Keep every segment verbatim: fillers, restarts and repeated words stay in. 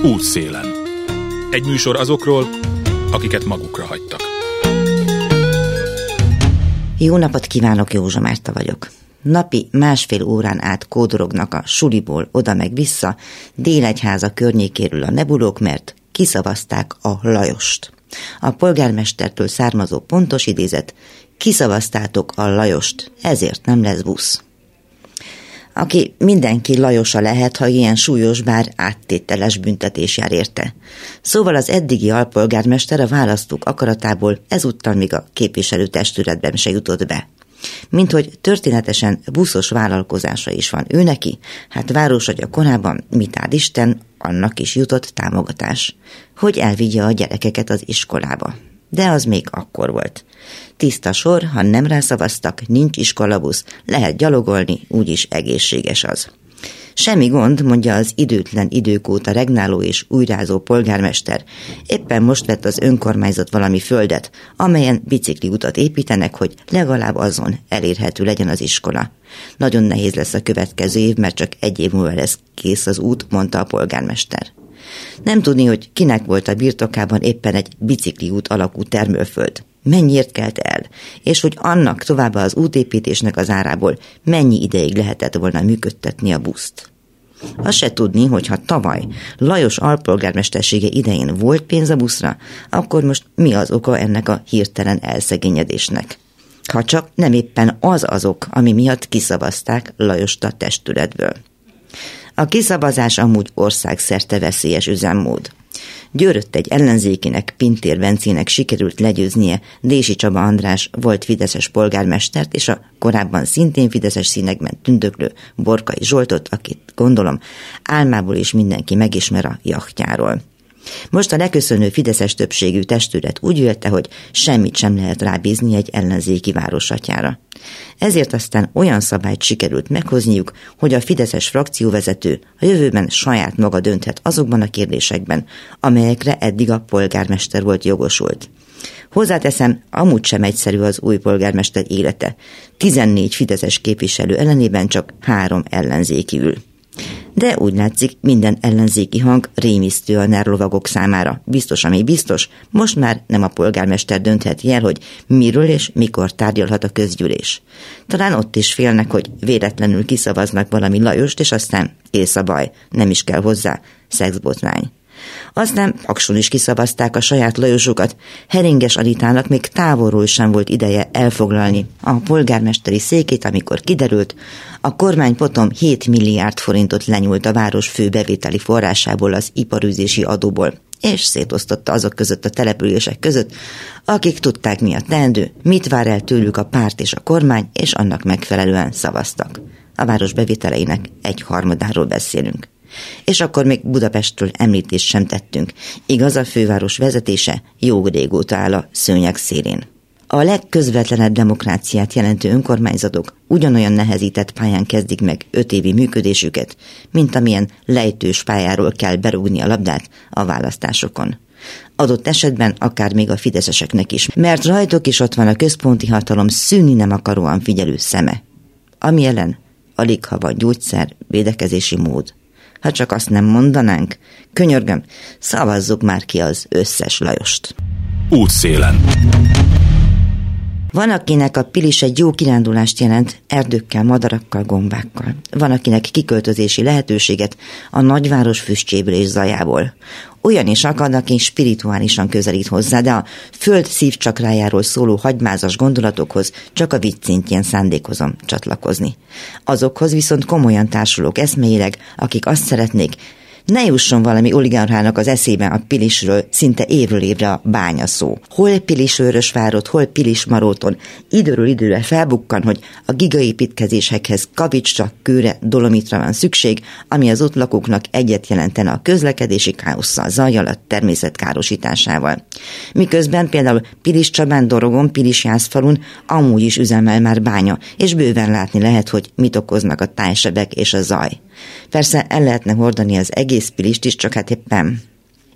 Útszélen. Egy műsor azokról, akiket magukra hagytak. Jó napot kívánok, Józsa Márta vagyok. Napi másfél órán át kódorognak a suliból oda meg vissza Délegyháza környékéről a nebulók, mert kiszavazták a Lajost. A polgármestertől származó pontos idézet: kiszavaztátok a Lajost, ezért nem lesz busz. Aki mindenki Lajosa lehet, ha ilyen súlyos, bár áttételes büntetés jár érte. Szóval az eddigi alpolgármester a választók akaratából ezúttal még a képviselőtestületben se jutott be. Minthogy történetesen buszos vállalkozása is van ő neki, hát városagya korában, mit áld Isten, annak is jutott támogatás, hogy elvigye a gyerekeket az iskolába. De az még akkor volt. Tiszta sor, ha nem rászavaztak, nincs iskolabusz, lehet gyalogolni, úgyis egészséges az. Semmi gond, mondja az időtlen idők óta regnáló és újrázó polgármester. Éppen most vett az önkormányzat valami földet, amelyen bicikliutat építenek, hogy legalább azon elérhető legyen az iskola. Nagyon nehéz lesz a következő év, mert csak egy év múlva lesz kész az út, mondta a polgármester. Nem tudni, hogy kinek volt a birtokában éppen egy bicikliút alakú termőföld. Mennyiért kelt el, és hogy annak továbbá az útépítésnek az árából mennyi ideig lehetett volna működtetni a buszt. Azt se tudni, hogy ha tavaly Lajos alpolgármestersége idején volt pénz a buszra, akkor most mi az oka ennek a hirtelen elszegényedésnek? Ha csak nem éppen az azok, ami miatt kiszavazták Lajost a testületből. A kiszavazás amúgy országszerte veszélyes üzemmód. Győrött egy ellenzékinek, Pintér Bencének sikerült legyőznie Dési Csaba András volt fideszes polgármestert, és a korábban szintén fideszes színekben tündöklő Borkai Zsoltot, akit gondolom álmából is mindenki megismer a jachtjáról. Most a leköszönő fideszes többségű testület úgy vélte, hogy semmit sem lehet rábízni egy ellenzéki városatyára. Ezért aztán olyan szabályt sikerült meghozniuk, hogy a fideszes frakcióvezető a jövőben saját maga dönthet azokban a kérdésekben, amelyekre eddig a polgármester volt jogosult. Hozzáteszem, amúgy sem egyszerű az új polgármester élete. tizennégy fideszes képviselő ellenében csak három ellenzéki ül. De úgy látszik, minden ellenzéki hang rémisztő a nerlovagok számára. Biztos, ami biztos, most már nem a polgármester döntheti el, hogy miről és mikor tárgyalhat a közgyűlés. Talán ott is félnek, hogy véletlenül kiszavaznak valami Lajost, és aztán kész a baj, nem is kell hozzá szexbotrány. Aztán Pakson is kiszavazták a saját Lajosokat. Heringes Anitának még távolról sem volt ideje elfoglalni a polgármesteri székét, amikor kiderült, a kormány potom hét milliárd forintot lenyúlt a város fő bevételi forrásából, az iparűzési adóból, és szétosztotta azok között a települések között, akik tudták, mi a teendő, mit vár el tőlük a párt és a kormány, és annak megfelelően szavaztak. A város bevételeinek egy harmadáról beszélünk. És akkor még Budapestről említést sem tettünk. Igaz, a főváros vezetése jó régóta áll a szőnyeg szélén. A legközvetlenebb demokráciát jelentő önkormányzatok ugyanolyan nehezített pályán kezdik meg öt évi működésüket, mint amilyen lejtős pályáról kell berúgni a labdát a választásokon. Adott esetben akár még a fideszeseknek is, mert rajtuk is ott van a központi hatalom szűnni nem akaróan figyelő szeme. Ami ellen alig ha van gyógyszer, védekezési mód. Ha csak azt nem mondanánk, könyörgöm, szavazzuk már ki az összes Lajost. Útszélen. Van, akinek a Pilis egy jó kirándulást jelent, erdőkkel, madarakkal, gombákkal. Van, akinek kiköltözési lehetőséget a nagyváros füstjéből és zajából. Olyan is akad, aki spirituálisan közelít hozzá, de a föld szívcsakrájáról szóló hagymázas gondolatokhoz csak a vicc szintjén szándékozom csatlakozni. Azokhoz viszont komolyan társulók eszméileg, akik azt szeretnék, ne jusson valami oligarchának az eszébe a Pilisről szinte évről évre a bánya szó. Hol Pilisvörösvárot, hol Pilismaróton időről időre felbukkan, hogy a gigaépítkezésekhez kavicsra, kőre, dolomitra van szükség, ami az ott lakóknak egyet jelentene a közlekedési káosszal, zajjal, a természet károsításával. Miközben például Piliscsabán, Dorogon, Pilisjászfalun amúgy is üzemel már bánya, és bőven látni lehet, hogy mit okoznak a tájsebek és a zaj. Persze el lehetne hordani az egész Pilist is, csak hát éppen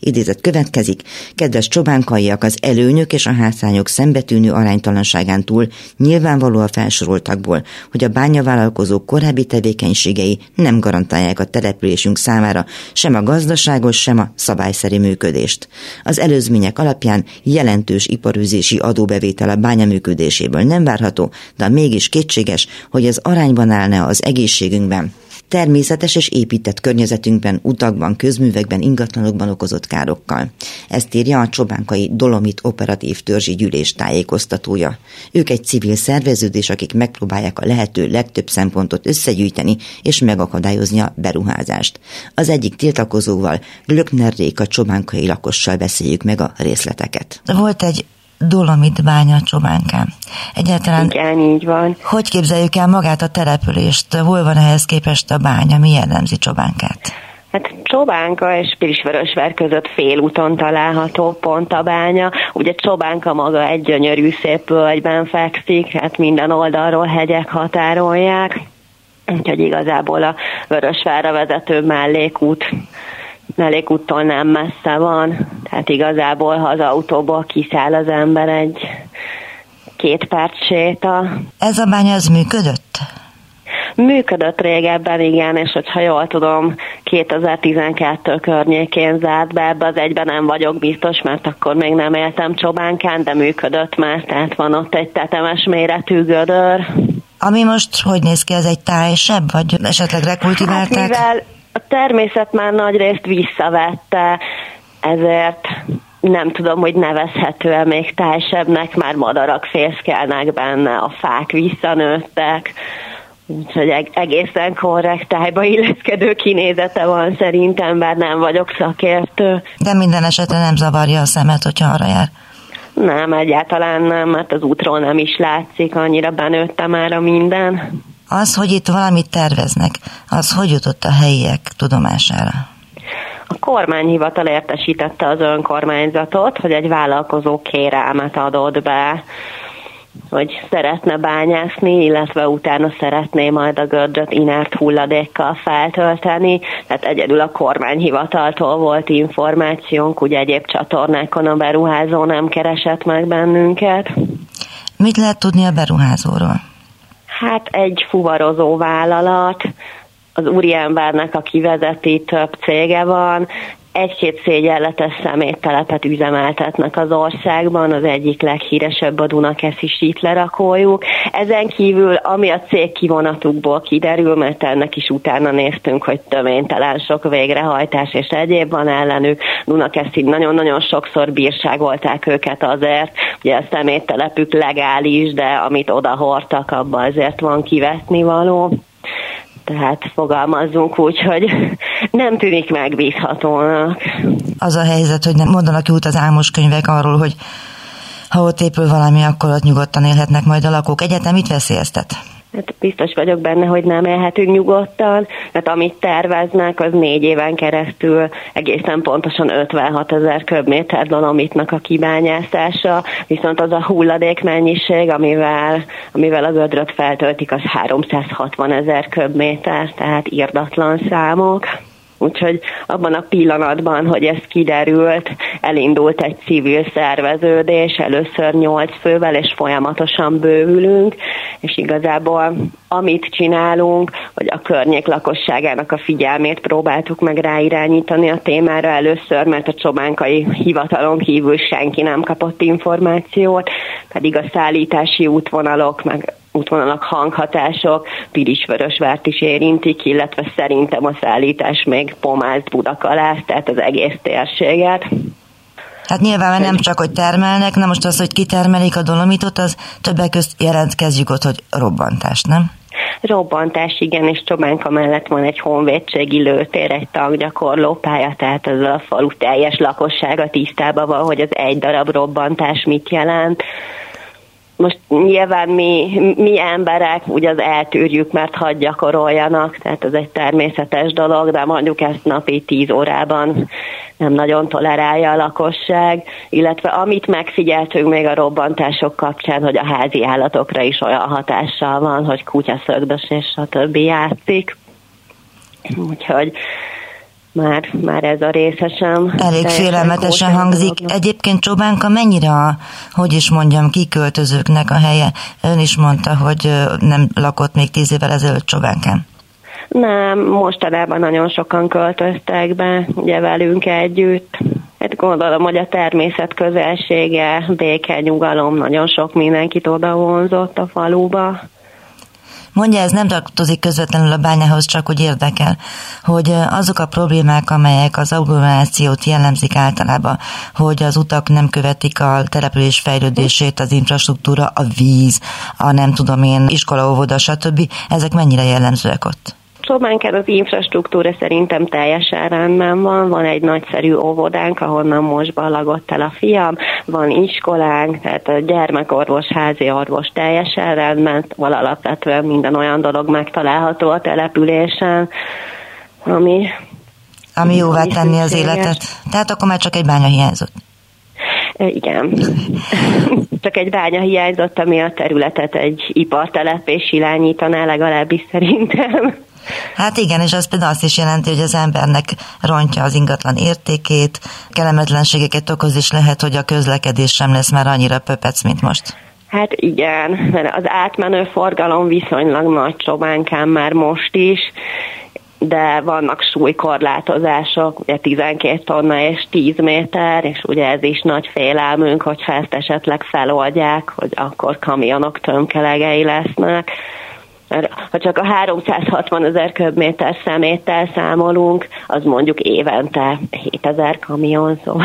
Idézet következik: kedves csobánkaiak, az előnyök és a hátrányok szembetűnő aránytalanságán túl nyilvánvaló a felsoroltakból, hogy a bányavállalkozók korábbi tevékenységei nem garantálják a településünk számára sem a gazdaságos, sem a szabályszerű működést. Az előzmények alapján jelentős iparűzési adóbevétel a bánya működéséből nem várható, de mégis kétséges, hogy ez arányban állna az egészségünkben, természetes és épített környezetünkben, utakban, közművekben, ingatlanokban okozott károkkal. Ezt írja a Csobánkai Dolomit Operatív Törzsi Gyűlés tájékoztatója. Ők egy civil szerveződés, akik megpróbálják a lehető legtöbb szempontot összegyűjteni és megakadályozni a beruházást. Az egyik tiltakozóval, Glöckner Réka csobánkai lakossal beszéljük meg a részleteket. Volt egy dolomit bánya Csobánkán. Egyáltalán igen, így van. Hogy képzeljük el magát a települést? Hol van ehhez képest a bánya? Mi jellemzi Csobánkát? Hát Csobánka és Pilisvörösvár között félúton található pont a bánya. Ugye Csobánka maga egy gyönyörű szép völgyben fekszik, hát minden oldalról hegyek határolják, úgyhogy igazából a Vörösvárra vezető mellékút mellékúttól nem messze van, tehát igazából, ha az autóból kiszáll az ember, egy két perc séta. Ez a bánya, ez működött? Működött régebben, igen, és hogyha jól tudom, kétezer-tizenkettő környékén zárt be, ebbe az egyben nem vagyok biztos, mert akkor még nem éltem Csobánkán, de működött már, tehát van ott egy tetemes méretű gödör. Ami most hogy néz ki, ez egy tájsebb, vagy esetleg rekultiválták? Hát mivel a természet már nagy részt visszavette, ezért nem tudom, hogy nevezhető-e még tájsebbnek, már madarak fészkelnek benne, a fák visszanőttek, úgyhogy egészen korrekt tájba illeszkedő kinézete van szerintem, bár nem vagyok szakértő. De minden esetre nem zavarja a szemet, hogyha arra jár? Nem, egyáltalán nem, mert az útról nem is látszik, annyira benőtte már a minden. Az, hogy itt valamit terveznek, az hogy jutott a helyiek tudomására? A kormányhivatal értesítette az önkormányzatot, hogy egy vállalkozó kérelmet adott be, hogy szeretne bányászni, illetve utána szeretné majd a gödröt inert hulladékkal feltölteni. Tehát egyedül a kormányhivataltól volt információnk, ugye egyéb csatornákon a beruházó nem keresett meg bennünket. Mit lehet tudni a beruházóról? Hát egy fuvarozó vállalat, az úriembernek, aki vezeti, több cége van, egy-két szégyenletes szeméttelepet üzemeltetnek az országban, az egyik leghíresebb a Dunakeszi sítlerakójuk. Ezen kívül, ami a cég kivonatukból kiderül, mert ennek is utána néztünk, hogy töménytelen sok végrehajtás és egyéb van ellenük. Dunakeszin nagyon-nagyon sokszor bírságolták őket azért, ugye a szeméttelepük legális, de amit odahordtak, abban azért van kivetnivaló. Tehát fogalmazzunk úgy, hogy nem tűnik megbízhatónak. Az a helyzet, hogy nem mondanak ki út az álmos könyvek arról, hogy ha ott épül valami, akkor ott nyugodtan élhetnek majd a lakók. Egyetem mit veszélyeztet? Hát biztos vagyok benne, hogy nem élhetünk nyugodtan, mert amit terveznek, az négy éven keresztül egészen pontosan ötvenhat ezer köbméter dolomitnak a kibányászása, viszont az a hulladék mennyiség, amivel, amivel a gödröt feltöltik, az háromszázhatvan ezer köbméter, tehát irdatlan számok. Úgyhogy abban a pillanatban, hogy ez kiderült, elindult egy civil szerveződés, először nyolc fővel, és folyamatosan bővülünk, és igazából amit csinálunk, hogy a környék lakosságának a figyelmét próbáltuk meg ráirányítani a témára először, mert a csobánkai hivatalon kívül senki nem kapott információt, pedig a szállítási útvonalok, meg útvonalak, hanghatások Pilisvörösvárt is érintik, illetve szerintem a szállítás még Pomázt, Budakalász, tehát az egész térséget. Hát nyilván nem csak, hogy termelnek, na most az, hogy kitermelik a dolomitot, az többek közt jelentkezzük ott, hogy robbantás, nem? Robbantás, igen, és Csobánka mellett van egy honvédségi lőtér, egy tankgyakorlópálya, tehát az a falu teljes lakossága tisztában van, hogy az egy darab robbantás mit jelent. Most nyilván mi, mi emberek ugye az eltűrjük, mert hadd gyakoroljanak, tehát ez egy természetes dolog, de mondjuk ezt napi tíz órában nem nagyon tolerálja a lakosság, illetve amit megfigyeltünk még a robbantások kapcsán, hogy a házi állatokra is olyan hatással van, hogy kutya, szögdös és stb. Játszik. Úgyhogy már, már ez a része sem. Elég félelmetesen hangzik. Egyébként Csobánka mennyire a, hogy is mondjam, kiköltözőknek a helye? Ön is mondta, hogy nem lakott még tíz évvel ezelőtt Csobánkán. Nem, mostanában nagyon sokan költöztek be, ugye velünk együtt. Hát gondolom, hogy a természet közelsége, béke, nyugalom, nagyon sok mindenkit oda vonzott a faluba. Mondja, ez nem tartozik közvetlenül a bányához, csak úgy érdekel, hogy azok a problémák, amelyek az agglomerációt jellemzik általában, hogy az utak nem követik a település fejlődését, az infrastruktúra, a víz, a nem tudom én, iskola, óvoda, stb. Ezek mennyire jellemzőek ott? Csobánkán az infrastruktúra szerintem teljesen rendben van, van egy nagyszerű óvodánk, ahonnan most ballagott el a fiam, van iskolánk, tehát a gyermekorvos, házi orvos teljesen rendben, val alapvetően minden olyan dolog megtalálható a településen, ami... Ami jóvá tenni az életet. Tehát akkor már csak egy bánya hiányzott. Igen. Csak egy bánya hiányzott, ami a területet egy ipartelepés irányítaná, legalábbis szerintem. Hát igen, és az például azt is jelenti, hogy az embernek rontja az ingatlan értékét, kellemetlenségeket okoz, és lehet, hogy a közlekedés sem lesz már annyira pöpec, mint most. Hát igen, mert az átmenő forgalom viszonylag nagy Csobánkán már most is, de vannak súlykorlátozások, ugye tizenkét tonna és tíz méter, és ugye ez is nagy félelmünk, hogyha ezt esetleg feloldják, hogy akkor kamionok tömkelegei lesznek. Ha csak a háromszázhatvan ezer köbméter szeméttel számolunk, az mondjuk évente hétezer kamion, szóval.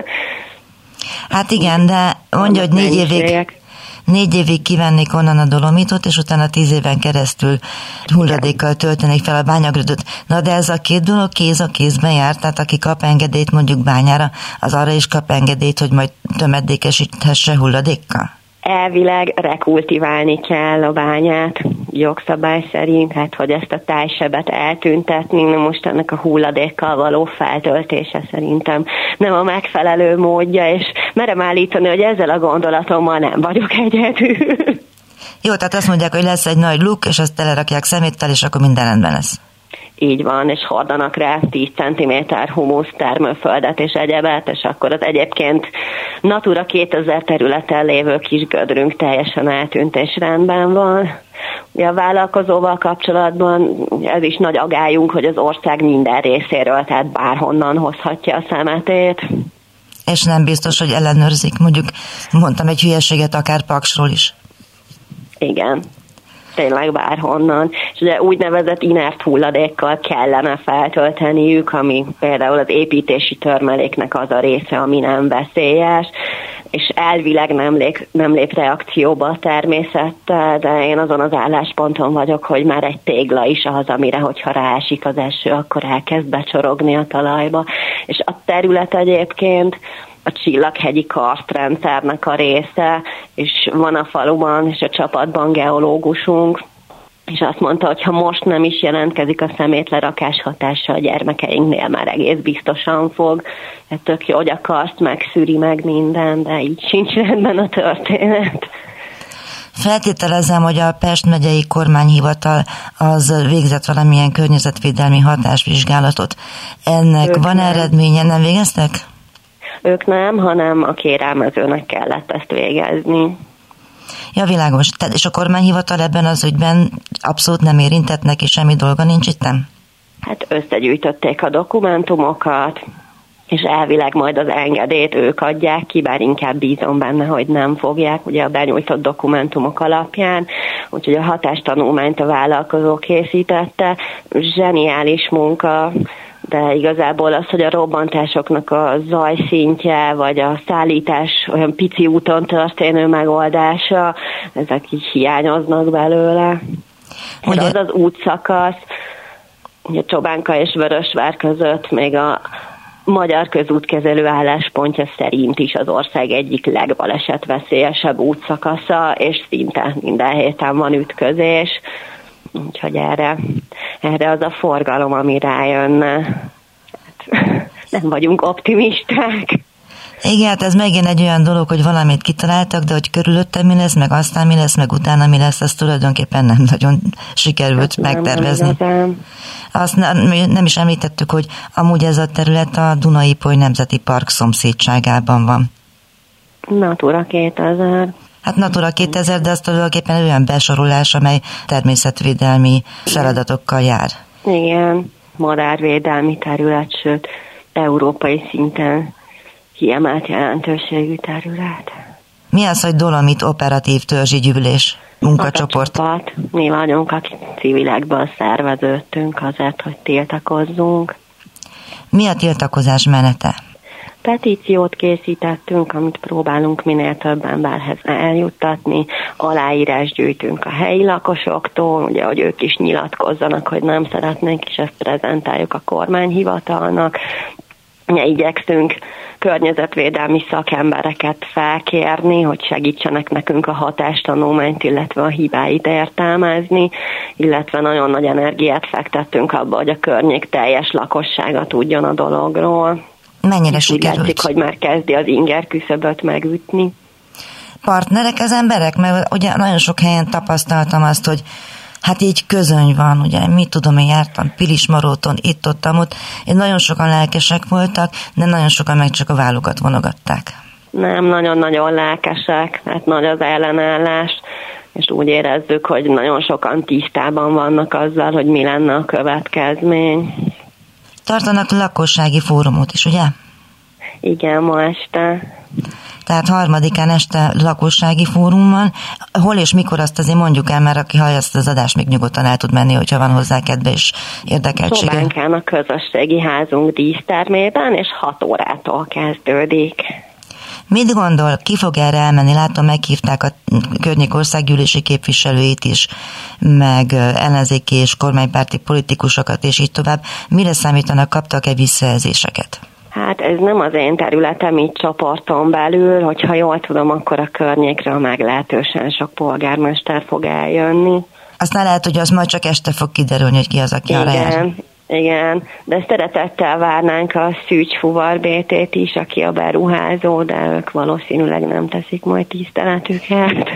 Hát igen, de mondja, hogy négy évig, négy évig kivennék onnan a dolomitot, és utána tíz éven keresztül hulladékkal töltenék fel a bányagödöt. Na de ez a két dolog kéz a kézben jár, tehát aki kap engedélyt mondjuk bányára, az arra is kap engedélyt, hogy majd tömedékesíthesse hulladékkal? Elvileg rekultiválni kell a bányát jogszabály szerint, hát hogy ezt a tájsebet eltüntetni, na most ennek a hulladékkal való feltöltése szerintem nem a megfelelő módja, és merem állítani, hogy ezzel a gondolatommal nem vagyok egyedül. Jó, tehát azt mondják, hogy lesz egy nagy luk, és azt telerakják szeméttel, és akkor minden rendben lesz. Így van, és hordanak rá tíz centiméter humusz termőföldet és egyebet, és akkor az egyébként Natura kétezer területen lévő kis gödrünk teljesen eltűnt és rendben van. Ugye a vállalkozóval kapcsolatban ez is nagy agályunk, hogy az ország minden részéről, tehát bárhonnan hozhatja a szemetét. És nem biztos, hogy ellenőrzik, mondjuk mondtam egy hülyeséget akár Paksról is. Igen. Tényleg bárhonnan. És ugye úgynevezett inert hulladékkal kellene feltölteniük, ami például az építési törmeléknek az a része, ami nem veszélyes, és elvileg nem lép, nem lép reakcióba a természettel, de én azon az állásponton vagyok, hogy már egy tégla is az, amire, hogyha ráesik az eső, akkor elkezd becsorogni a talajba. És a terület egyébként a Csillaghegyi karstrendszernek a része, és van a faluban és a csapatban geológusunk, és azt mondta, hogy ha most nem is jelentkezik a szemétlerakás hatása a gyermekeinknél, már egész biztosan fog. Hát tök jó, hogy a karszt megszűri meg minden, de így sincs rendben a történet. Feltételezem, hogy a Pest megyei kormányhivatal az végzett valamilyen környezetvédelmi hatásvizsgálatot. Ennek ők van nem. Eredménye, nem végeztek? Ők nem, hanem a kérelmezőnek kellett ezt végezni. Ja, világos. Tehát, és a kormányhivatal ebben az ügyben abszolút nem érintett, neki semmi dolga nincs itten? Hát összegyűjtötték a dokumentumokat, és elvileg majd az engedélyt ők adják ki, bár inkább bízom benne, hogy nem fogják, ugye a benyújtott dokumentumok alapján, úgyhogy a hatástanulmányt a vállalkozó készítette. Zseniális munka, de igazából az, hogy a robbantásoknak a zajszintje, vagy a szállítás olyan pici úton történő megoldása, ezek így hiányoznak belőle. Ugye? Az az útszakasz, ugye Csobánka és Vörösvár között még a magyar közútkezelő álláspontja szerint is az ország egyik legbalesetveszélyesebb útszakasza, és szinte minden héten van ütközés. Úgyhogy erre, erre az a forgalom, ami rájönne. Hát, nem vagyunk optimisták. Igen, hát ez megint egy olyan dolog, hogy valamit kitaláltak, de hogy körülötte mi lesz, meg aztán mi lesz, meg utána mi lesz, azt tulajdonképpen nem nagyon sikerült hát megtervezni. Nem, azt nem, nem is említettük, hogy amúgy ez a terület a Duna-Ipoly Nemzeti Park szomszédságában van. Natura kétezer. Hát Natura kétezer, de az tulajdonképpen olyan besorolás, amely természetvédelmi feladatokkal jár. Igen, madárvédelmi terület, sőt, európai szinten kiemelt jelentőségű terület. Mi az, hogy Dolomit Operatív Törzsi Gyűlés munkacsoport? Csapat. Mi vagyunk, akik civilekből szerveződtünk azért, hogy tiltakozzunk. Mi a tiltakozás menete? Petíciót készítettünk, amit próbálunk minél több emberhez eljuttatni, aláírás gyűjtünk a helyi lakosoktól, ugye, hogy ők is nyilatkozzanak, hogy nem szeretnénk, és ezt prezentáljuk a kormányhivatalnak. Ugye, igyekszünk környezetvédelmi szakembereket felkérni, hogy segítsenek nekünk a hatástanulmányt, illetve a hibáit értelmezni, illetve nagyon nagy energiát fektettünk abba, hogy a környék teljes lakossága tudjon a dologról. Mennyire sikerült? Úgy látszik, hogy már kezdi az inger küszöböt megütni. Partnerek az emberek? Mert ugye nagyon sok helyen tapasztaltam azt, hogy hát így közöny van, ugye, mit tudom, én jártam Pilismaróton, itt-ott, ott, én nagyon sokan lelkesek voltak, de nagyon sokan meg csak a vállukat vonogatták. Nem, nagyon-nagyon lelkesek, hát nagy az ellenállás, és úgy érezzük, hogy nagyon sokan tisztában vannak azzal, hogy mi lenne a következmény. Tartanak lakossági fórumot is, ugye? Igen, ma este. Tehát harmadikán este lakossági fórum van. Hol és mikor, azt azért mondjuk el, mert aki hallja ezt az adást, még nyugodtan el tud menni, hogyha van hozzá kedve és érdekeltsége. Szobánkán a közösségi házunk dísztermében, és hat órától kezdődik. Mit gondol, ki fog erre elmenni? Látom, meghívták a környék országgyűlési képviselőit is, meg ellenzéki és kormánypárti politikusokat, és így tovább. Mire számítanak, kaptak-e visszajelzéseket? Hát ez nem az én területem így csoporton belül, hogyha jól tudom, akkor a környékről meglehetősen sok polgármester fog eljönni. Aztán lehet, hogy az majd csak este fog kiderülni, hogy ki az, aki arra jár. Igen, igen, de szeretettel várnánk a Szűcs Fuvar bé té-t is, aki a beruházó, de ők valószínűleg nem teszik majd tiszteletüket.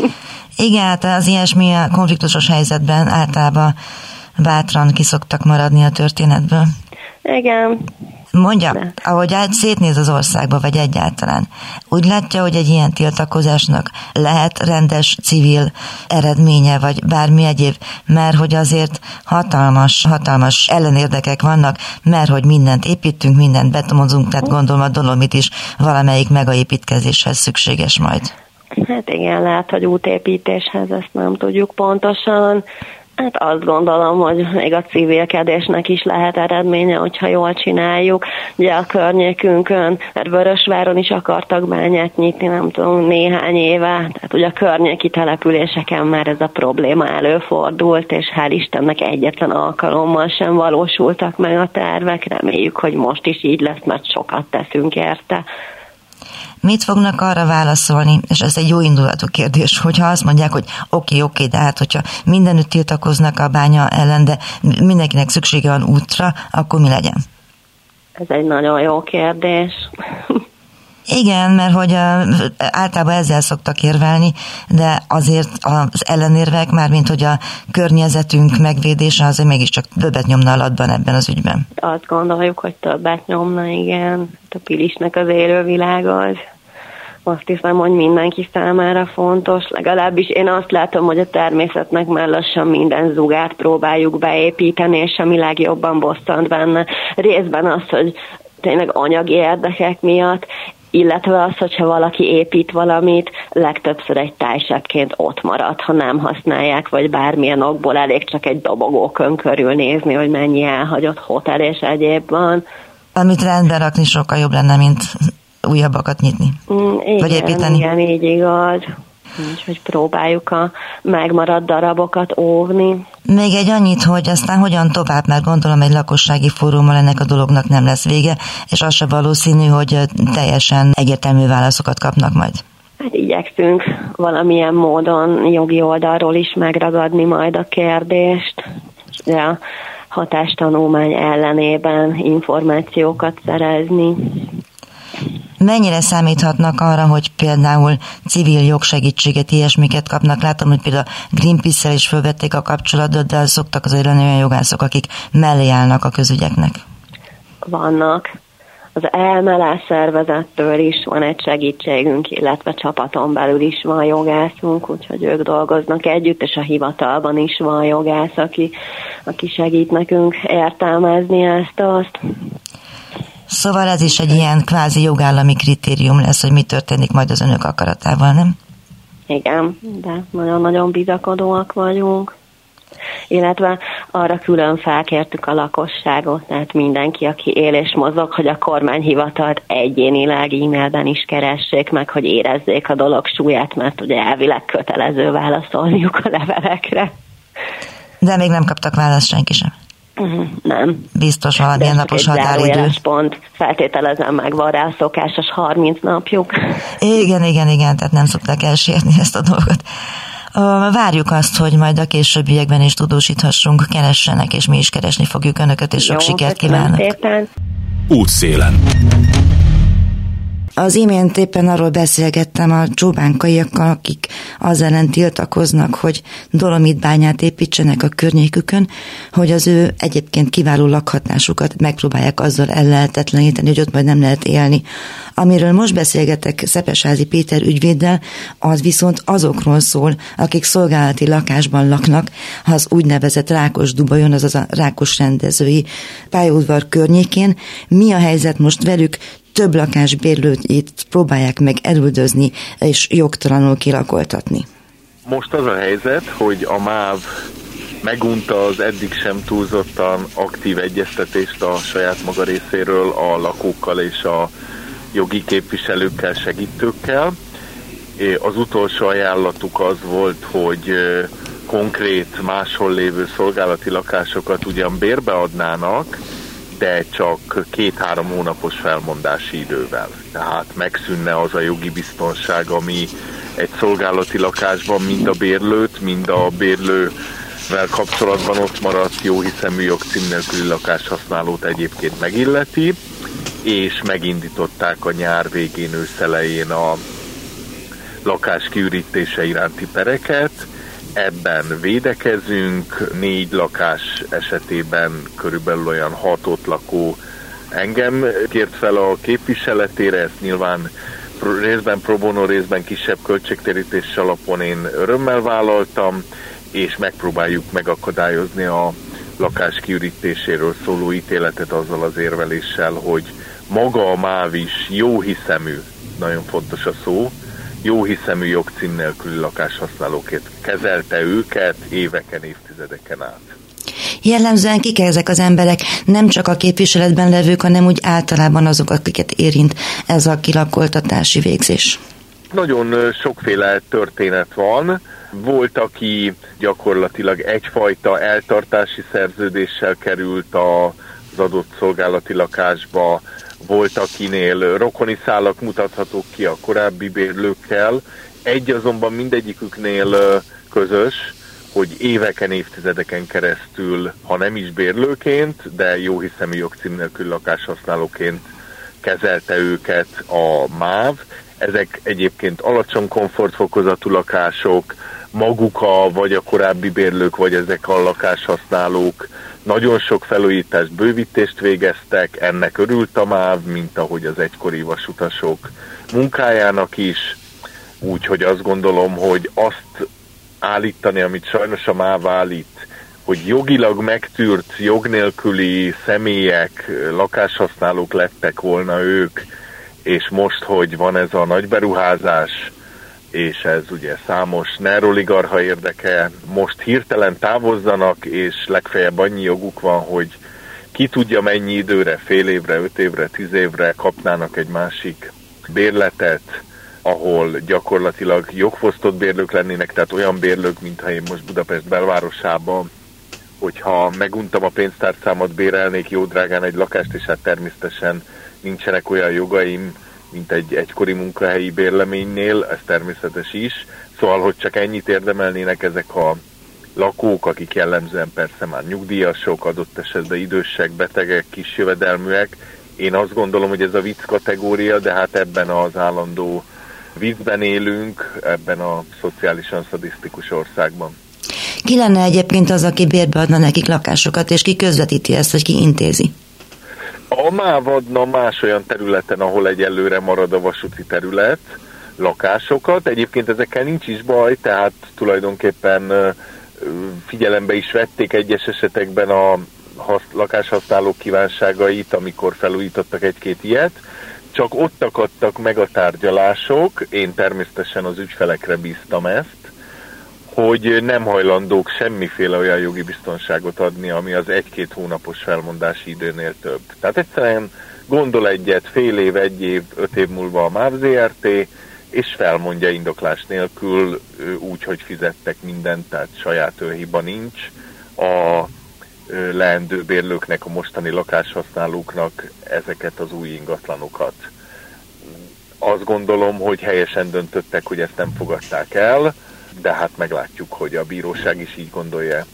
Igen, hát az ilyesmi a konfliktusos helyzetben általában bátran kiszoktak maradni a történetből. Igen. Mondja, de. Ahogy át szétnéz az országba, vagy egyáltalán, úgy látja, hogy egy ilyen tiltakozásnak lehet rendes civil eredménye, vagy bármi egyéb, mert hogy azért hatalmas, hatalmas ellenérdekek vannak, mert hogy mindent építünk, mindent betonozunk, tehát gondolom a Dolomit is valamelyik megaépítkezéshez szükséges majd. Hát igen, lehet, hogy útépítéshez ezt nem tudjuk pontosan. Hát azt gondolom, hogy még a civilkedésnek is lehet eredménye, hogyha jól csináljuk. Ugye a környékünkön, mert Vörösváron is akartak bányát nyitni, nem tudom, néhány éve. Tehát ugye a környéki településeken már ez a probléma előfordult, és hál' Istennek egyetlen alkalommal sem valósultak meg a tervek. Reméljük, hogy most is így lesz, mert sokat teszünk érte. Mit fognak arra válaszolni, és ez egy jó indulatú kérdés, hogyha azt mondják, hogy oké, okay, oké, okay, de hát hogyha mindenütt tiltakoznak a bánya ellen, de mindenkinek szüksége van útra, akkor mi legyen? Ez egy nagyon jó kérdés. Igen, mert hogy általában ezzel szoktak érvelni, de azért az ellenérvek, mármint hogy a környezetünk megvédése azért mégiscsak többet nyomna alatban ebben az ügyben. Azt gondoljuk, hogy többet nyomna, igen. A Pilisnek az élővilág az. Azt hiszem, hogy mindenki számára fontos. Legalábbis én azt látom, hogy a természetnek már lassan minden zugát próbáljuk beépíteni, és ami legjobban bosszant benne. Részben az, hogy tényleg anyagi érdekek miatt, illetve az, hogyha valaki épít valamit, legtöbbször egy tájsebként ott marad, ha nem használják, vagy bármilyen okból elég csak egy dobogókön körülnézni, hogy mennyi elhagyott hotel és egyéb van. Amit rendben rakni sokkal jobb lenne, mint újabbakat nyitni, mm, igen, vagy építeni. Igen, így igaz. Úgyhogy próbáljuk a megmaradt darabokat óvni. Még egy annyit, hogy aztán hogyan tovább, mert gondolom egy lakossági fórummal ennek a dolognak nem lesz vége, és az se valószínű, hogy teljesen egyértelmű válaszokat kapnak majd. Hát igyekszünk valamilyen módon jogi oldalról is megragadni majd a kérdést, de a hatástanulmány ellenében információkat szerezni. mennyire számíthatnak arra, hogy például civil jogsegítséget, ilyesmiket kapnak? Látom, hogy például Greenpeace-szel is fölvették a kapcsolatot, de szoktak azért lenni olyan jogászok, akik mellé állnak a közügyeknek. Vannak. Az é em el es szervezettől is van egy segítségünk, illetve csapaton belül is van jogászunk, úgyhogy ők dolgoznak együtt, és a hivatalban is van jogász, aki, aki segít nekünk értelmezni ezt-azt. Szóval ez is egy ilyen kvázi jogállami kritérium lesz, hogy mi történik majd az önök akaratával, nem? Igen, de nagyon-nagyon bizakodóak vagyunk. Illetve arra külön felkértük a lakosságot, tehát mindenki, aki él és mozog, hogy a kormányhivatalt egyénileg e-mailben is keressék meg, hogy érezzék a dolog súlyát, mert ugye elvileg kötelező válaszolniuk a levelekre. De még nem kaptak választ senki sem? Uh-huh, nem. Biztos valamilyen napos határidő. Pont, feltételezem, meg van rá a szokásos harminc napjuk. Igen, igen, igen, tehát nem szokták elsérni ezt a dolgot. Várjuk azt, hogy majd a későbbiekben is tudósíthassunk, keressenek, és mi is keresni fogjuk önöket, és sok Jó, sikert kívánok. Szépen. Útszélen. Az imént éppen arról beszélgettem a csóbánkaiakkal, akik az ellen tiltakoznak, hogy dolomitbányát építsenek a környékükön, hogy az ő egyébként kiváló lakhatásukat megpróbálják azzal ellehetetleníteni, hogy ott majd nem lehet élni. Amiről most beszélgetek Szepesházi Péter ügyvéddel, az viszont azokról szól, akik szolgálati lakásban laknak, az úgynevezett Rákosdubajon, azaz a Rákos rendezői pályaudvar környékén. Mi a helyzet most velük? Több lakásbérlőjét próbálják meg elüldözni és jogtalanul kilakoltatni. Most az a helyzet, hogy a MÁV megunta az eddig sem túlzottan aktív egyeztetést a saját maga részéről a lakókkal és a jogi képviselőkkel, segítőkkel. Az utolsó ajánlatuk az volt, hogy konkrét máshol lévő szolgálati lakásokat ugyan bérbe adnának, de csak két-három hónapos felmondási idővel. Tehát megszűnne az a jogi biztonság, ami egy szolgálati lakásban mind a bérlőt, mind a bérlővel kapcsolatban ott maradt jóhiszemű jogcím nélküli lakáshasználót egyébként megilleti, és megindították a nyár végén, ősz elején a lakás kiürítése iránti pereket. Ebben védekezünk, négy lakás esetében körülbelül olyan hat ott lakó engem kért fel a képviseletére, ezt nyilván részben pro bono, részben kisebb költségtérítés alapon én örömmel vállaltam, és megpróbáljuk megakadályozni a lakás kiürítéséről szóló ítéletet azzal az érveléssel, hogy maga a MÁV is jóhiszemű, nagyon fontos a szó, jóhiszemű jogcím nélküli lakáshasználóként kezelte őket éveken, évtizedeken át. Jellemzően kik ezek az emberek? Nem csak a képviseletben levők, hanem úgy általában azok, akiket érint ez a kilakoltatási végzés. Nagyon sokféle történet van. Volt, aki gyakorlatilag egyfajta eltartási szerződéssel került az adott szolgálati lakásba, volt, akinél rokoni szálak mutathatók ki a korábbi bérlőkkel. Egy azonban mindegyiküknél közös, hogy éveken, évtizedeken keresztül, ha nem is bérlőként, de jóhiszemű jogcím nélkül lakáshasználóként kezelte őket a MÁV. Ezek egyébként alacsony komfortfokozatú lakások, maguk a, vagy a korábbi bérlők, vagy ezek a lakáshasználók nagyon sok felújítást, bővítést végeztek, ennek örült a MÁV, mint ahogy az egykori vasutasok munkájának is, úgyhogy azt gondolom, hogy azt állítani, amit sajnos a MÁV állít, hogy jogilag megtűrt, jog nélküli személyek, lakáshasználók lettek volna ők, és most, hogy van ez a nagy beruházás, és ez ugye számos neoligarcha érdeke, most hirtelen távozzanak, és legfeljebb annyi joguk van, hogy ki tudja mennyi időre, fél évre, öt évre, tíz évre kapnának egy másik bérletet, ahol gyakorlatilag jogfosztott bérlők lennének, tehát olyan bérlők, mintha én most Budapest belvárosában, hogyha meguntam a pénztárcámat, bérelnék jó drágán egy lakást, és hát természetesen nincsenek olyan jogaim, mint egy egykori munkahelyi bérleménynél, ez természetes is. Szóval, hogy csak ennyit érdemelnének ezek a lakók, akik jellemzően persze már nyugdíjasok, adott esetben idősek, betegek, kis jövedelműek, Én azt gondolom, hogy ez a vicc kategória, de hát ebben az állandó viccben élünk, ebben a szociálisan szadisztikus országban. Ki lenne egyébként az, aki bérbe adna nekik lakásokat, és ki közvetíti ezt, vagy ki intézi? A MÁV adna más olyan területen, ahol egyelőre marad a vasúti terület, lakásokat. Egyébként ezekkel nincs is baj, tehát tulajdonképpen figyelembe is vették egyes esetekben a lakáshasználók kívánságait, amikor felújítottak egy-két ilyet. Csak ott akadtak meg a tárgyalások, én természetesen az ügyfelekre bíztam ezt, hogy nem hajlandók semmiféle olyan jogi biztonságot adni, ami az egy-két hónapos felmondási időnél több. Tehát egyszerűen gondol egyet, fél év, egy év, öt év múlva a MÁV zé er té, és felmondja indoklás nélkül úgy, hogy fizettek mindent, tehát saját hiba nincs. A leendő bérlőknek, a mostani lakáshasználóknak ezeket az új ingatlanokat. Azt gondolom, hogy helyesen döntöttek, hogy ezt nem fogadták el, de hát meglátjuk, hogy a bíróság is így gondolja.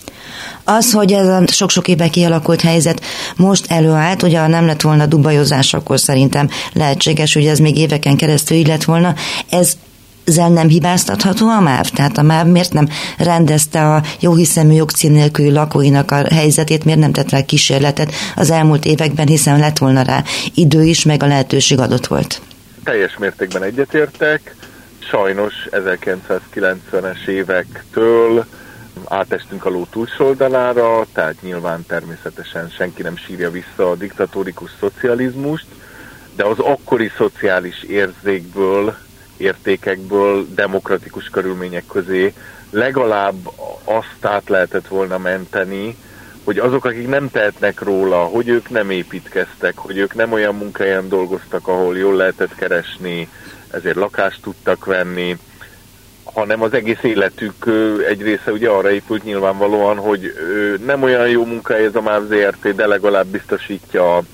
Az, hogy ez a sok-sok éve kialakult helyzet most előállt, ugye nem lett volna dubajozás, akkor szerintem lehetséges, hogy ez még éveken keresztül így lett volna. Ez ezzel nem hibáztatható a MÁV? Tehát a MÁV miért nem rendezte a jóhiszemű jogcím nélküli lakóinak a helyzetét, miért nem tett rá kísérletet az elmúlt években, hiszen lett volna rá idő is, meg a lehetőség adott volt? Teljes mértékben egyetértek. Sajnos ezerkilencszázkilencvenes évektől átestünk a ló túlsó oldalára, tehát nyilván természetesen senki nem sírja vissza a diktatórikus szocializmust, de az akkori szociális érzékből, értékekből, demokratikus körülmények közé legalább azt át lehetett volna menteni, hogy azok, akik nem tehetnek róla, hogy ők nem építkeztek, hogy ők nem olyan munkahelyen dolgoztak, ahol jól lehetett keresni, ezért lakást tudtak venni, hanem az egész életük egy része ugye arra épült nyilvánvalóan, hogy nem olyan jó munkahely ez a MÁV zé er té, de legalább biztosítja a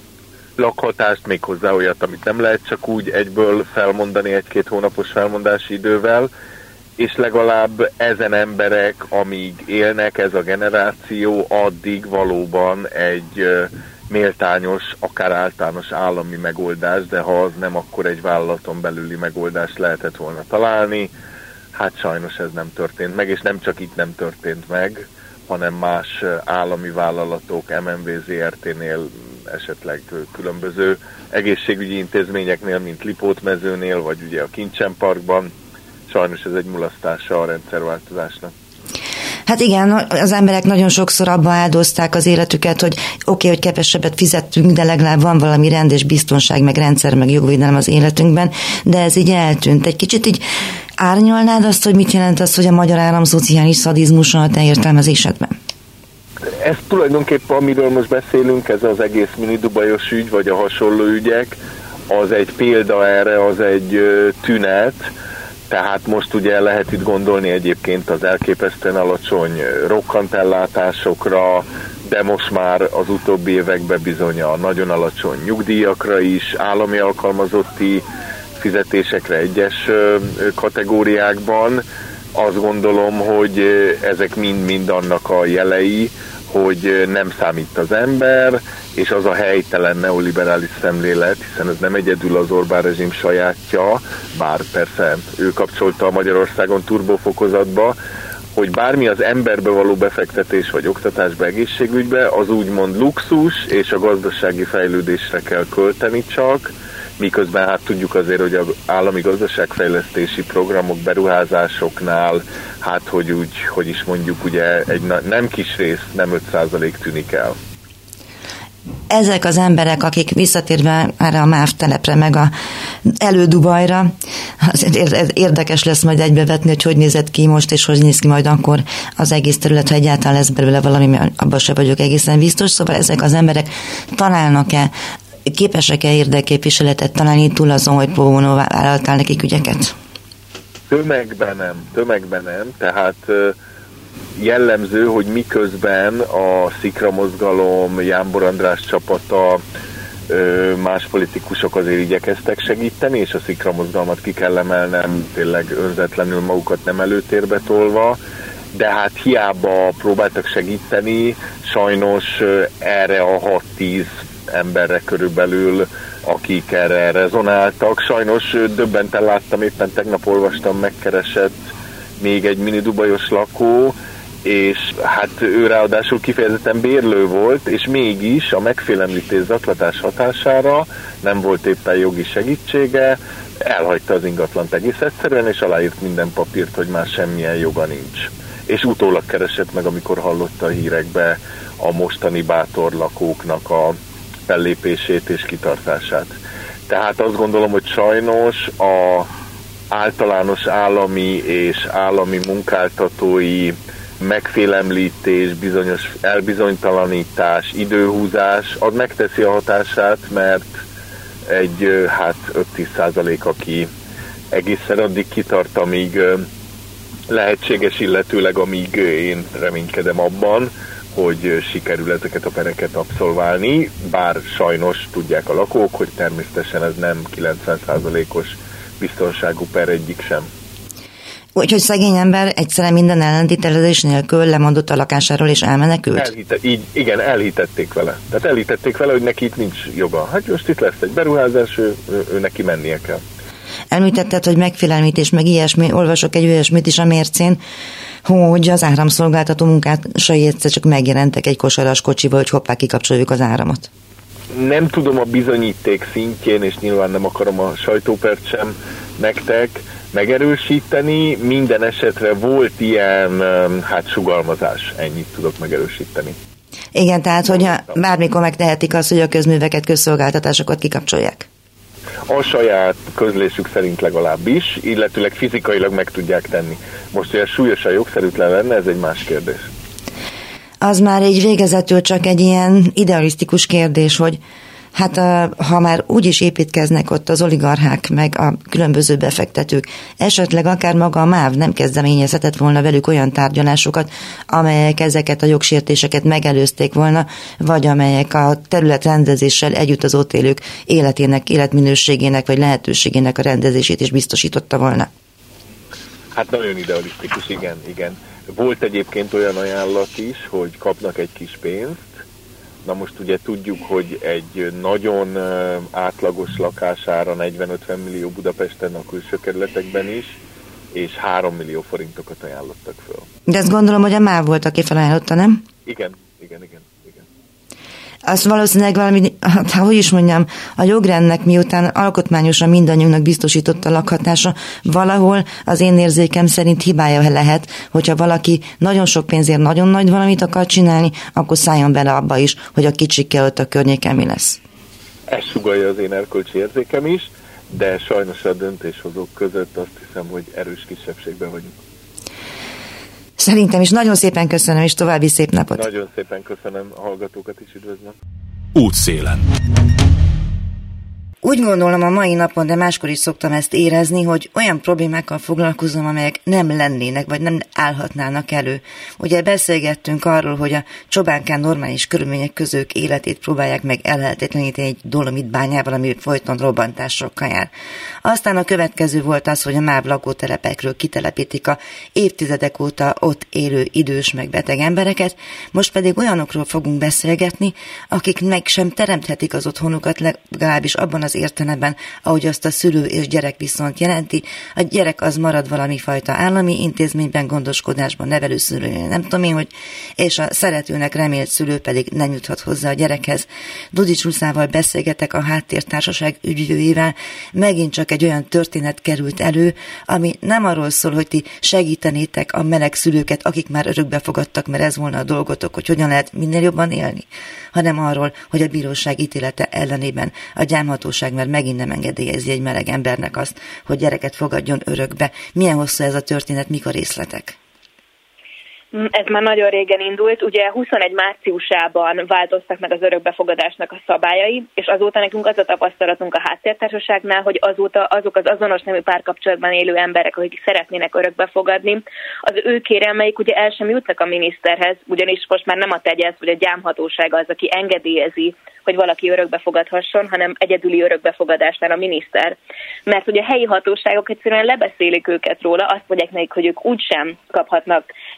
lakhatást, méghozzá olyat, amit nem lehet csak úgy egyből felmondani egy-két hónapos felmondási idővel, és legalább ezen emberek, amíg élnek, ez a generáció, addig valóban egy méltányos, akár általános állami megoldás, de ha az nem, akkor egy vállalaton belüli megoldást lehetett volna találni. Hát sajnos ez nem történt meg, és nem csak itt nem történt meg, hanem más állami vállalatok, em en vé zé er té-nél, esetleg különböző egészségügyi intézményeknél, mint Lipótmezőnél, vagy ugye a Kincsen Parkban. Sajnos ez egy mulasztása a rendszerváltozásnak. Hát igen, az emberek nagyon sokszor abba áldozták az életüket, hogy oké, okay, hogy kevesebbet fizettünk, de legalább van valami rend és biztonság, meg rendszer, meg jogvédelem az életünkben, de ez így eltűnt. Egy kicsit így árnyalnád azt, hogy mit jelent az, hogy a magyar állam szociális szadizmusa a te értelmezésedben? Ez tulajdonképpen, amiről most beszélünk, ez az egész minidubajos ügy, vagy a hasonló ügyek, az egy példa erre, az egy tünet. Tehát most ugye lehet itt gondolni egyébként az elképesztően alacsony rokkantellátásokra, de most már az utóbbi években bizony a nagyon alacsony nyugdíjakra is, állami alkalmazotti fizetésekre egyes kategóriákban. Azt gondolom, hogy ezek mind-mind annak a jelei, hogy nem számít az ember, és az a helytelen neoliberális szemlélet, hiszen ez nem egyedül az Orbán rezsim sajátja, bár persze ő kapcsolta a Magyarországon turbófokozatba, hogy bármi az emberbe való befektetés, vagy oktatásba, egészségügybe, az úgymond luxus, és a gazdasági fejlődésre kell költeni csak, miközben hát tudjuk azért, hogy az állami gazdaságfejlesztési programok, beruházásoknál, hát hogy úgy, hogy is mondjuk, ugye egy nem kis rész, nem öt százalék tűnik el. Ezek az emberek, akik visszatérve erre a MÁV telepre, meg a elődubajra, érdekes lesz majd egybevetni, hogy hogy nézett ki most, és hogy néz ki majd akkor az egész terület, ha egyáltalán lesz belőle valami, mert abban sem vagyok egészen biztos. Szóval ezek az emberek találnak-e, képesek-e érdekképviseletet találni túl azon, hogy pro bono vállaltál nekik ügyeket? Tömegben nem, tömegben nem, tehát jellemző, hogy miközben a Szikra mozgalom, Jámbor András csapata, más politikusok azért igyekeztek segíteni, és a Szikra mozgalmat ki kell emelnem, tényleg önzetlenül magukat nem előtérbe tolva, de hát hiába próbáltak segíteni, sajnos erre a hat-tíz emberre körülbelül, akik erre rezonáltak. Sajnos döbbenten láttam, éppen tegnap olvastam, megkeresett még egy minidubajos lakó, és hát ő ráadásul kifejezetten bérlő volt, és mégis a megfélemlítés zaklatás hatására nem volt éppen jogi segítsége, elhagyta az ingatlant egész egyszerűen, és aláírt minden papírt, hogy már semmilyen joga nincs. És utólag keresett meg, amikor hallotta a hírekbe a mostani bátor lakóknak a fellépését és kitartását. Tehát azt gondolom, hogy sajnos a általános állami és állami munkáltatói megfélemlítés, bizonyos elbizonytalanítás, időhúzás, az megteszi a hatását, mert egy hát öt-tíz százalék, aki egészen addig kitart, amíg lehetséges, illetőleg amíg én reménykedem abban, hogy sikerül ezeket a pereket abszolválni, bár sajnos tudják a lakók, hogy természetesen ez nem kilencven százalékos biztonságú per egyik sem. Úgyhogy szegény ember egyszerűen minden ellentételezés nélkül lemondott a lakásáról és elmenekült? Elhite, így, igen, elhitették vele. Tehát elhitették vele, hogy neki itt nincs joga. Hát most itt lesz egy beruházás, ő, ő, ő neki mennie kell. Említetted, hogy megfélemlítés, meg ilyesmi, olvasok egy olyasmit is a mércén, hogy az áramszolgáltató munkásai egyszer csak megjelentek egy kosaras kocsival, hogy hoppá, kikapcsoljuk az áramot. Nem tudom a bizonyíték szintjén, és nyilván nem akarom a sajtópert sem nektek megerősíteni, minden esetre volt ilyen hát sugalmazás, ennyit tudok megerősíteni. Igen, tehát hogy bármikor megtehetik azt, hogy a közműveket, közszolgáltatásokat kikapcsolják. A saját közlésük szerint legalábbis, illetőleg fizikailag meg tudják tenni. Most, hogy ez súlyosan jogszerűtlen lenne, ez egy más kérdés. Az már egy végezetül csak egy ilyen idealisztikus kérdés, hogy hát ha már úgy is építkeznek ott az oligarchák, meg a különböző befektetők, esetleg akár maga a MÁV nem kezdeményezhetett volna velük olyan tárgyalásokat, amelyek ezeket a jogsértéseket megelőzték volna, vagy amelyek a területrendezéssel együtt az ott élők életének, életminőségének, vagy lehetőségének a rendezését is biztosította volna. Hát nagyon idealisztikus, igen, igen. Volt egyébként olyan ajánlat is, hogy kapnak egy kis pénzt. Na most ugye tudjuk, hogy egy nagyon átlagos lakására negyven-ötven millió Budapesten, a külső kerületekben is, és három millió forintokat ajánlottak föl. De ezt gondolom, hogy a MÁV volt, aki felajánlotta, nem? Igen, igen, igen. Azt valószínűleg valami, hát hogy is mondjam, a jogrendnek miután alkotmányosan mindannyiunknak biztosított a lakhatása, valahol az én érzékem szerint hibája lehet, hogyha valaki nagyon sok pénzért nagyon nagy valamit akar csinálni, akkor szálljon bele abba is, hogy a kicsikkel ott a környéken mi lesz. Ez sugallja az én erkölcsi érzékem is, de sajnos a döntéshozók között azt hiszem, hogy erős kisebbségben vagyunk. Szerintem is nagyon szépen köszönöm, és további szép napot. Nagyon szépen köszönöm, a hallgatókat is üdvözlöm. Útszélen. Úgy gondolom a mai napon, de máskor is szoktam ezt érezni, hogy olyan problémákkal foglalkozom, amelyek nem lennének, vagy nem állhatnának elő. Ugye beszélgettünk arról, hogy a Csobánkán normális körülmények között életét próbálják meg ellehetetleníteni egy dolomitbányával, ami folyton robbantásokkal jár. Aztán a következő volt az, hogy a MÁV lakótelepekről kitelepítik a évtizedek óta ott élő idős meg beteg embereket, most pedig olyanokról fogunk beszélgetni, akik meg sem teremthetik az otthonukat, legalábbis abban az az értelemben, ahogy azt a szülő és gyerek viszont jelenti. A gyerek az marad valami fajta állami intézményben, gondoskodásban, nevelőszülőnél, nem tudom én, hogy, és a szeretőnek remélt szülő pedig nem juthat hozzá a gyerekhez. Dudics Ruszával beszélgetek, a Háttértársaság ügyvőjével, megint csak egy olyan történet került elő, ami nem arról szól, hogy ti segítenétek a meleg szülőket, akik már örökbe fogadtak, mert ez volna a dolgotok, hogy hogyan lehet minél jobban élni, hanem arról, hogy a bíróság ítélete ellenében a gyámhatóság már megint nem engedélyezi egy meleg embernek azt, hogy gyereket fogadjon örökbe. Milyen hosszú ez a történet, mik a részletek? Ez már nagyon régen indult, ugye huszonegy márciusában változtak meg az örökbefogadásnak a szabályai, és azóta nekünk az a tapasztalatunk a Háttértársaságnál, hogy azóta azok az azonos nemű párkapcsolatban élő emberek, akik szeretnének örökbefogadni, az ő kérelmeik ugye el sem jutnak a miniszterhez, ugyanis most már nem a tegyesz vagy a gyámhatóság az, aki engedélyezi, hogy valaki örökbe fogadhasson, hanem egyedüli örökbefogadásnál a miniszter. Mert ugye a helyi hatóságok egyszerűen lebeszélik őket róla, azt mondják nekik, hogy ők úgysem kaphatnak gyereket,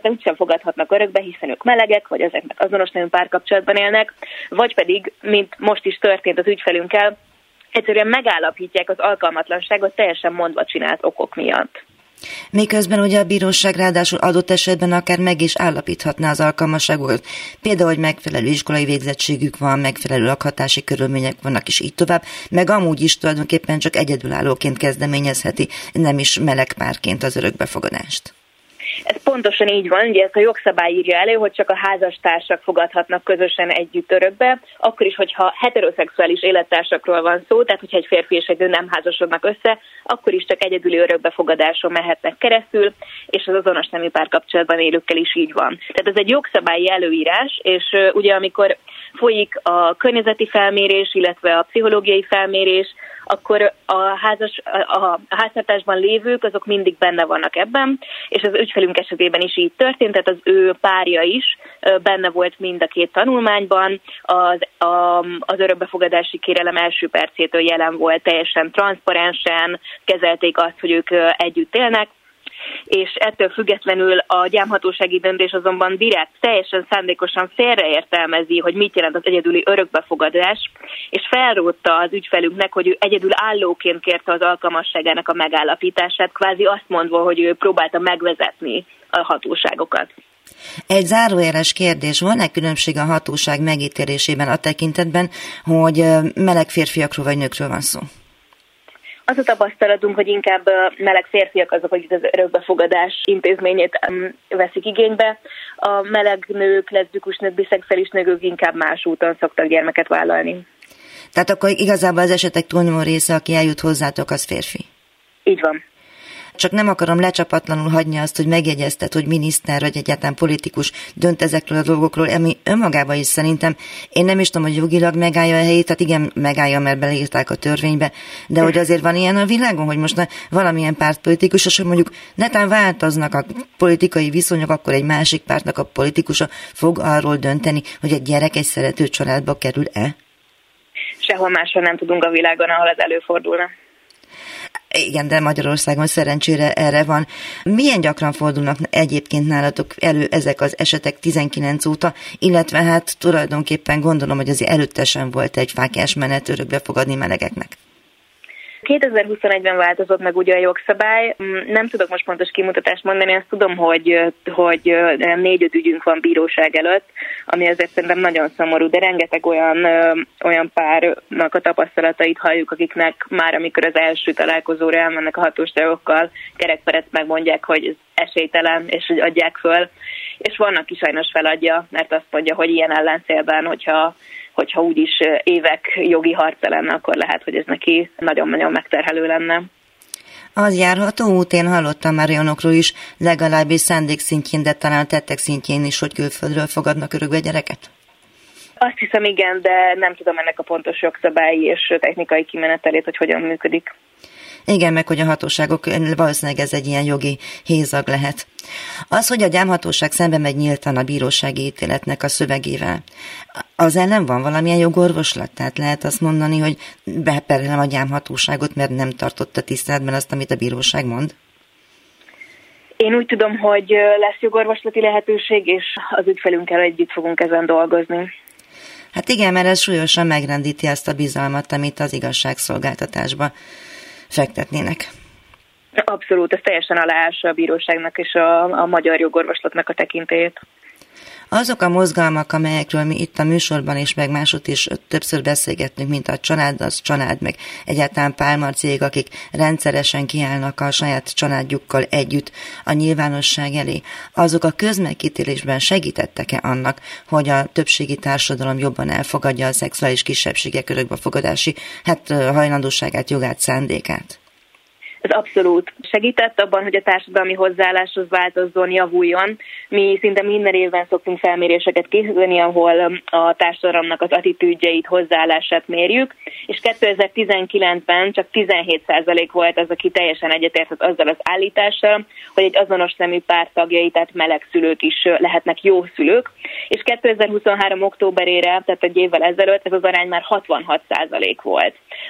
persze úgysem fogadhatnak örökbe, hiszen ők melegek, vagy ezeknek azonos nemű párkapcsolatban élnek, vagy pedig, mint most is történt az ügyfelünkkel, egyszerűen megállapítják az alkalmatlanságot teljesen mondva csinált okok miatt. Miközben ugye a bíróság ráadásul adott esetben akár meg is állapíthatná az alkalmasságokat. Például, hogy megfelelő iskolai végzettségük van, megfelelő lakhatási körülmények vannak, és így tovább, meg amúgy is tulajdonképpen csak egyedülállóként kezdeményezheti, nem is meleg párként az örökbefogadást. Ez pontosan így van, ugye ezt a jogszabály írja elő, hogy csak a házastársak fogadhatnak közösen együtt örökbe, akkor is, hogyha heteroszexuális élettársakról van szó, tehát hogyha egy férfi és egy nő nem házasodnak össze, akkor is csak egyedüli örökbefogadáson mehetnek keresztül, és az azonos nemű párkapcsolatban élőkkel is így van. Tehát ez egy jogszabályi előírás, és uh, ugye amikor folyik a környezeti felmérés, illetve a pszichológiai felmérés, akkor a, házas, a háztartásban lévők azok mindig benne vannak ebben, és az ügyfelünk esetében is így történt, tehát az ő párja is benne volt mind a két tanulmányban, az, a, az örökbefogadási kérelem első percétől jelen volt, teljesen transzparensen kezelték azt, hogy ők együtt élnek, és ettől függetlenül a gyámhatósági döntés azonban direkt, teljesen szándékosan félreértelmezi, hogy mit jelent az egyedüli örökbefogadás, és felrótta az ügyfelünknek, hogy ő egyedül állóként kérte az alkalmasságának a megállapítását, kvázi azt mondva, hogy ő próbálta megvezetni a hatóságokat. Egy zárójeles kérdés, van-e különbség a hatóság megítélésében a tekintetben, hogy meleg férfiakról vagy nőkről van szó? Az a tapasztalatunk, hogy inkább meleg férfiak azok, akik az örökbefogadás intézményét veszik igénybe. A meleg nők, leszbikus nők, biszexuális nők inkább más úton szoktak gyermeket vállalni. Tehát akkor igazából az esetek túlnyomó része, aki eljut hozzátok, az férfi? Így van. Csak nem akarom lecsapatlanul hagyni azt, hogy megjegyezted, hogy miniszter vagy egyáltalán politikus dönt ezekről a dolgokról, ami önmagában is szerintem, én nem is tudom, hogy jogilag megállja a helyét, tehát igen, megállja, mert beleírták a törvénybe, de hogy azért van ilyen a világon, hogy most valamilyen pártpolitikus, és hogy mondjuk netán változnak a politikai viszonyok, akkor egy másik pártnak a politikusa fog arról dönteni, hogy egy gyerek egy szerető családba kerül-e? Sehol máshol nem tudunk a világon, ahol ez előfordulna. Igen, de Magyarországon szerencsére erre van. Milyen gyakran fordulnak egyébként nálatok elő ezek az esetek tizenkilenc óta, illetve hát tulajdonképpen gondolom, hogy azért előtte sem volt egy fáklyás menet örökbefogadni melegeknek. kétezer-huszonegyben változott meg ugye a jogszabály. Nem tudok most pontos kimutatást mondani, azt tudom, hogy, hogy négy-öt ügyünk van bíróság előtt, ami azért szerintem nagyon szomorú, de rengeteg olyan, olyan párnak a tapasztalatait halljuk, akiknek már amikor az első találkozóra elmennek a hatóságokkal, kerekperec megmondják, hogy ez esélytelen, és hogy adják föl. És van, aki sajnos feladja, mert azt mondja, hogy ilyen ellenszélben, hogyha hogyha úgyis évek jogi harca lenne, akkor lehet, hogy ez neki nagyon-nagyon megterhelő lenne. Az járható út, én hallottam már olyanokról is, legalábbis szándék szintjén, de talán tettek szintjén is, hogy külföldről fogadnak örökbe gyereket? Azt hiszem igen, de nem tudom ennek a pontos jogszabályi és technikai kimenetelét, hogy hogyan működik. Igen, meg hogy a hatóságok, valószínűleg ez egy ilyen jogi hézag lehet. Az, hogy a gyámhatóság szembe megy nyíltan a bírósági ítéletnek a szövegével, az ellen van valamilyen jogorvoslat? Tehát lehet azt mondani, hogy beperelem a gyámhatóságot, mert nem tartotta tiszteletben azt, amit a bíróság mond? Én úgy tudom, hogy lesz jogorvoslati lehetőség, és az ügyfelünkkel együtt fogunk ezen dolgozni. Hát igen, mert ez súlyosan megrendíti azt a bizalmat, amit az igazságszolgáltatásba fektetnének. Abszolút, ez teljesen aláássa a bíróságnak és a, a magyar jogorvoslatnak a tekintélyét. Azok a mozgalmak, amelyekről mi itt a műsorban és meg máshogy is többször beszélgettünk, mint a család, az család, meg egyáltalán pálmarcégek, akik rendszeresen kiállnak a saját családjukkal együtt a nyilvánosság elé, azok a közmegítélésben segítettek-e annak, hogy a többségi társadalom jobban elfogadja a szexuális kisebbségek örökbefogadási hát hajlandóságát, jogát, szándékát? Ez abszolút segített abban, hogy a társadalmi hozzáálláshoz változzon, javuljon. Mi szinte minden évben szoktunk felméréseket készíteni, ahol a társadalomnak az attitűdjeit, hozzáállását mérjük, és kétezer-tizenkilencben csak tizenhét százalék volt az, aki teljesen egyetértett azzal az állítással, hogy egy azonos nemű pár tagjai, tehát meleg szülők is lehetnek jó szülők, és kétezer-huszonhárom októberére, tehát egy évvel ezelőtt ez az arány már hatvanhat százalék volt.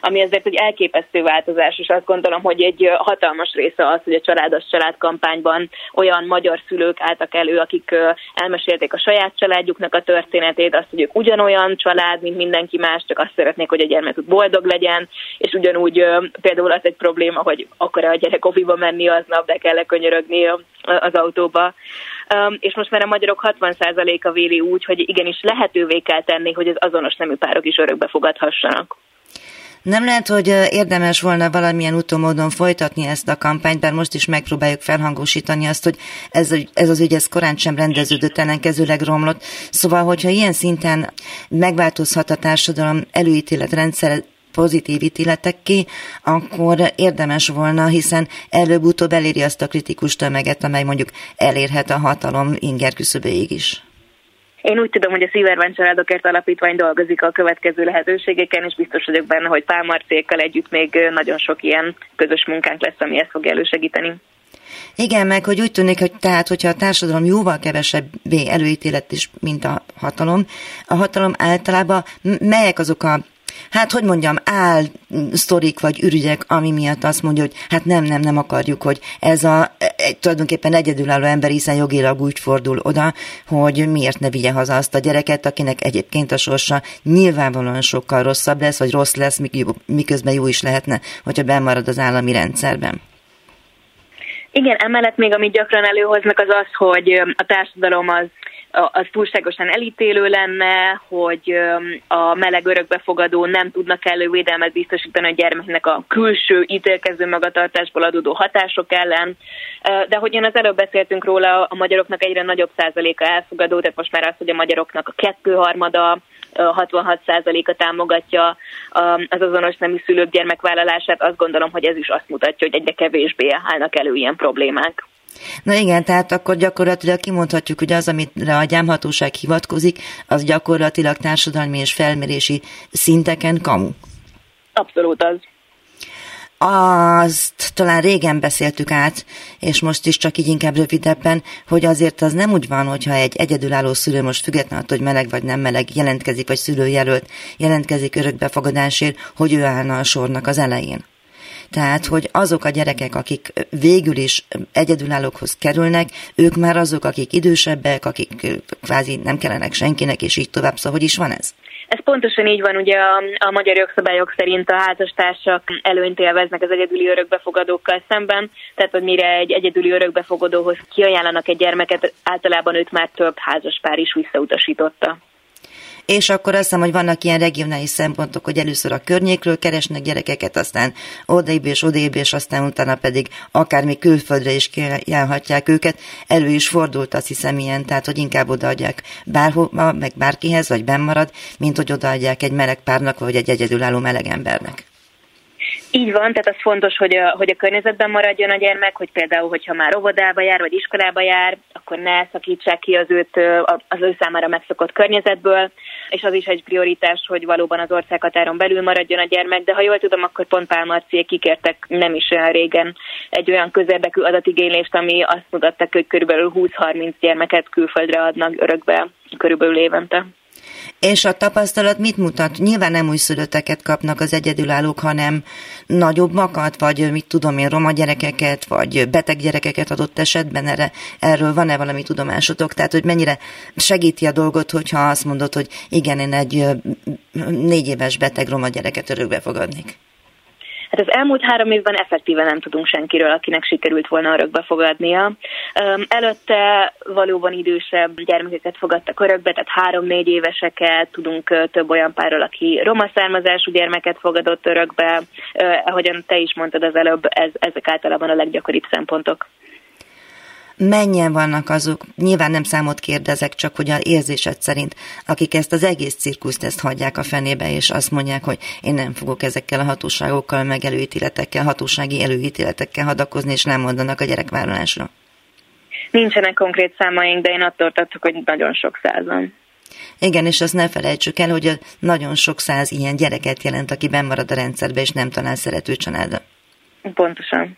ami azért egy elképesztő változás, és azt gondolom, hogy egy hatalmas része az, hogy a Családos Család kampányban olyan magyar szülők álltak elő, akik elmesélték a saját családjuknak a történetét, azt, hogy ők ugyanolyan család, mint mindenki más, csak azt szeretnék, hogy a gyermekük boldog legyen, és ugyanúgy például az egy probléma, hogy akar-e a gyerek oviba menni aznap, de kell-e könyörögni az autóba. Um, és most már a magyarok hatvan százaléka véli úgy, hogy igenis lehetővé kell tenni, hogy az azonos nemű párok is örökbe fogadhassanak. Nem lehet, hogy érdemes volna valamilyen utómódon folytatni ezt a kampányt, bár most is megpróbáljuk felhangosítani azt, hogy ez, ez az ügy ez korán sem rendeződött, ellenkezőleg romlott. Szóval, hogyha ilyen szinten megváltozhat a társadalom előítéletrendszer pozitív ítéletekké, akkor érdemes volna, hiszen előbb-utóbb eléri azt a kritikus tömeget, amely mondjuk elérhet a hatalom inger küszöbéig is. Én úgy tudom, hogy a Szivárvány Családokért Alapítvány dolgozik a következő lehetőségeken, és biztos vagyok benne, hogy Pál Marciékkal együtt még nagyon sok ilyen közös munkánk lesz, ami ezt fog elősegíteni. Igen, meg hogy úgy tűnik, hogy tehát, hogyha a társadalom jóval kevesebbé előítélet is, mint a hatalom, a hatalom általában melyek azok a hát, hogy mondjam, áll sztorik vagy ürügyek, ami miatt azt mondja, hogy hát nem, nem, nem akarjuk, hogy ez a egy, tulajdonképpen egyedülálló ember, hiszen jogilag úgy fordul oda, hogy miért ne vigye haza azt a gyereket, akinek egyébként a sorsa nyilvánvalóan sokkal rosszabb lesz, vagy rossz lesz, miközben jó is lehetne, hogyha bemarad az állami rendszerben. Igen, emellett még amit gyakran előhoznak az az, hogy a társadalom az az túlságosan elítélő lenne, hogy a meleg örökbefogadó nem tudnak kellő védelmet biztosítani a gyermeknek a külső ítélkező magatartásból adódó hatások ellen. De hogyan az előbb beszéltünk róla, a magyaroknak egyre nagyobb százaléka elfogadó, tehát most már az, hogy a magyaroknak a kettőharmada, hatvanhat százaléka támogatja az azonos nemű szülők gyermekvállalását, azt gondolom, hogy ez is azt mutatja, hogy egyre kevésbé állnak elő ilyen problémák. Na igen, tehát akkor gyakorlatilag kimondhatjuk, hogy az, amire a gyámhatóság hivatkozik, az gyakorlatilag társadalmi és felmérési szinteken kamu. Abszolút az. Azt talán régen beszéltük át, és most is csak így inkább rövidebben, hogy azért az nem úgy van, hogyha egy egyedülálló szülő most függetlenül, hogy meleg vagy nem meleg jelentkezik, vagy szülőjelölt jelentkezik örökbefogadásért, hogy ő állna a sornak az elején. Tehát, hogy azok a gyerekek, akik végül is egyedülállókhoz kerülnek, ők már azok, akik idősebbek, akik kvázi nem kellenek senkinek, és így tovább. Szóval, hogy is van ez? Ez pontosan így van, ugye a, a magyar jogszabályok szerint a házastársak előnyt élveznek az egyedüli örökbefogadókkal szemben, tehát hogy mire egy egyedüli örökbefogadóhoz kiajánlanak egy gyermeket, általában őt már több házaspár is visszautasította. És akkor azt hiszem, hogy vannak ilyen regionális szempontok, hogy először a környékről keresnek gyerekeket, aztán odébb és odébb, és aztán utána pedig akár még külföldre is kiállhatják őket. Elő is fordult, azt hiszem ilyen, tehát hogy inkább odaadják bárhova, meg bárkihez, vagy bennmarad, mint hogy odaadják egy meleg párnak, vagy egy egyedülálló meleg embernek. Így van, tehát az fontos, hogy a, hogy a környezetben maradjon a gyermek, hogy például, hogyha már óvodába jár, vagy iskolába jár, akkor ne szakítsák ki az őt az ő számára megszokott környezetből, és az is egy prioritás, hogy valóban az országhatáron belül maradjon a gyermek, de ha jól tudom, akkor pont Pál Marciék kikértek nem is olyan régen egy olyan közérdekű adatigénylést, ami azt mutatta, hogy körülbelül húsz-harminc gyermeket külföldre adnak örökbe körülbelül évente. És a tapasztalat mit mutat? Nyilván nem újszülötteket kapnak az egyedülállók, hanem nagyobbakat, vagy mit tudom én, roma gyerekeket, vagy beteg gyerekeket adott esetben. Erre, erről van-e valami tudomásotok? Tehát, hogy mennyire segíti a dolgot, hogyha azt mondod, hogy igen, én egy négy éves beteg roma gyereket örökbe fogadnék? Hát az elmúlt három évben effektíven nem tudunk senkiről, akinek sikerült volna örökbe fogadnia. Előtte valóban idősebb gyermekeket fogadtak örökbe, tehát három-négy éveseket, tudunk több olyan párról, aki roma származású gyermeket fogadott örökbe. Ahogyan te is mondtad az előbb, ez, ezek általában a leggyakoribb szempontok. Mennyien vannak azok, nyilván nem számot kérdezek, csak hogy az érzésed szerint, akik ezt az egész cirkuszt ezt hagyják a fenébe, és azt mondják, hogy én nem fogok ezekkel a hatóságokkal, meg előítéletekkel, hatósági előítéletekkel hadakozni, és nem mondanak a gyerekvállalásra. Nincsenek konkrét számaink, de én attól tartok, hogy nagyon sok százan. Igen, és azt ne felejtsük el, hogy nagyon sok száz ilyen gyereket jelent, aki benn marad a rendszerbe, és nem talál szerető családra. Pontosan.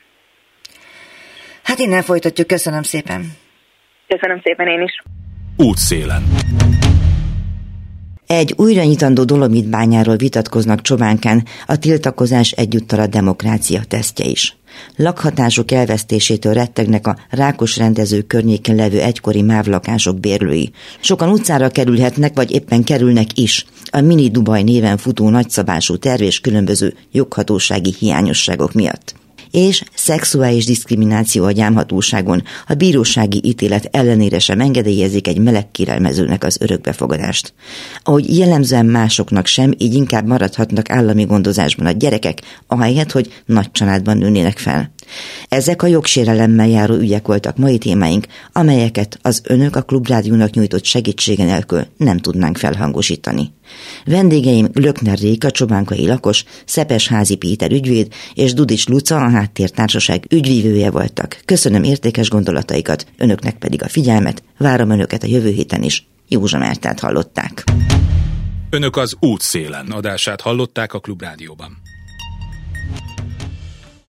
Hát innen folytatjuk, köszönöm szépen. Köszönöm szépen én is. Útszélen. Egy újra nyitandó dolomitbányáról vitatkoznak Csobánkán, a tiltakozás egyúttal a demokrácia tesztje is. Lakhatásuk elvesztésétől rettegnek a Rákos rendező környéken levő egykori mávlakások bérlői. Sokan utcára kerülhetnek, vagy éppen kerülnek is. A Mini Dubaj néven futó nagyszabású terv és különböző joghatósági hiányosságok miatt. És szexuális diszkrimináció a gyámhatóságon, a bírósági ítélet ellenére sem engedélyezik egy meleg kérelmezőnek az örökbefogadást. Ahogy jellemzően másoknak sem, így inkább maradhatnak állami gondozásban a gyerekek, ahelyett, hogy nagy családban nőnének fel. Ezek a jogsérelemmel járó ügyek voltak mai témáink, amelyeket az önök a Klubrádiónak nyújtott segítsége nélkül nem tudnánk felhangosítani. Vendégeim Glöckner Réka, csobánkai lakos, Szepesházi Péter ügyvéd és Dudics Luca, a Háttértársaság ügyvívője voltak. Köszönöm értékes gondolataikat, önöknek pedig a figyelmet, várom önöket a jövő héten is. Józsa Mártát hallották. Önök az Útszélen adását hallották a Klubrádióban.